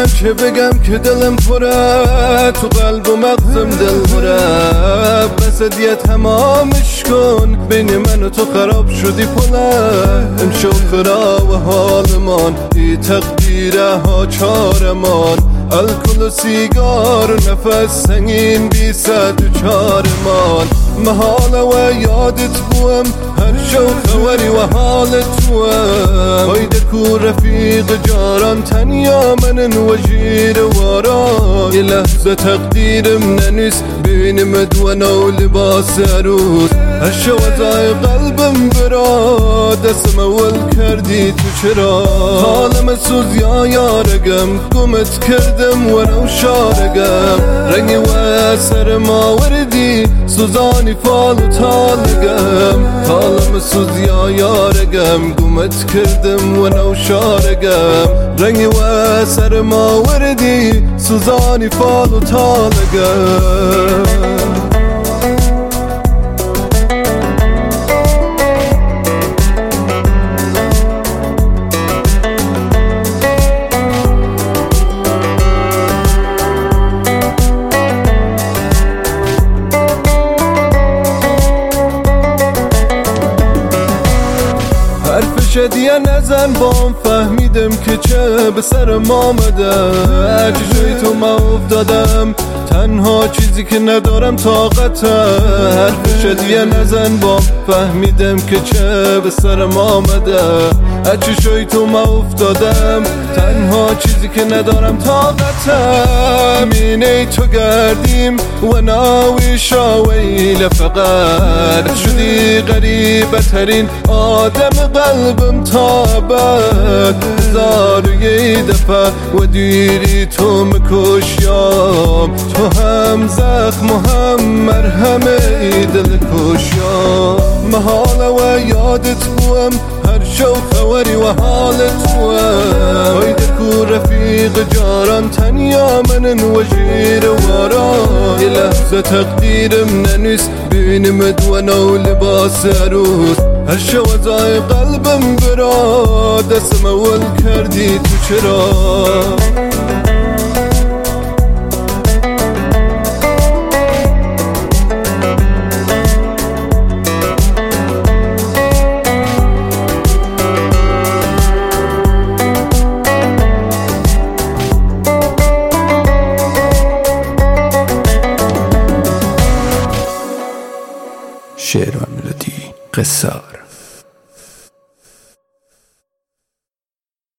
چه بگم که دلم پره، تو قلب و مغزم دل مره. بس دیگه تمامش کن، بین من و تو خراب شدی پله. امشو خراب حالمان، ای تقدیره ها چارمان. الکل و سیگار و نفس سنگین بی صد و چارمان. محاله و یادت بوم هر شو خوری و حالت توم. هایده کو رفیق جاران تنیا منن و جیر واران. یه لحظه تقدیرم ننویس بینم دوانا و لباس عروس. هر شو ازای قلبم برا، دستم اول کردی تو چرا. حالم سوز یا یارگم، گمت کردم و نو شارگم. رنگی و سر ما وردی سوزانی فال و تالگم. حالم سوز یا یارگم، گمت کردم و نو شارگم. رنگی و سر ما وردی سوزانی فال و تالگم. شدیه نزن بام، فهمیدم که چه به سر ما آمده. چشوی تو ما افتادم، تنها چیزی که ندارم طاقته. حرف شدیه نزن بام، فهمیدم که چه به سر ما آمده. چشوی تو ما افتادم، تنها چیزی که ندارم طاقته. مینه تو گردیم و ناوی شاویل فقط. شدی غریبه ترین آدم قلبم تابت. هزار و یه دفعه و دیری تو مکشیام. تو هم زخم و هم مرهم ای دل کشیام. محاله و یادت بوم هر شو خوری و حالت بوم. هایده کو رفیق جاران تنیا منن و جیر واران. یه لحظه تقدیرم ننویس بینم دوانا و لباس عروس. هر شو ازای قلبم برا، دستم اول کردی تو چرا. شعر و ملودی قصار.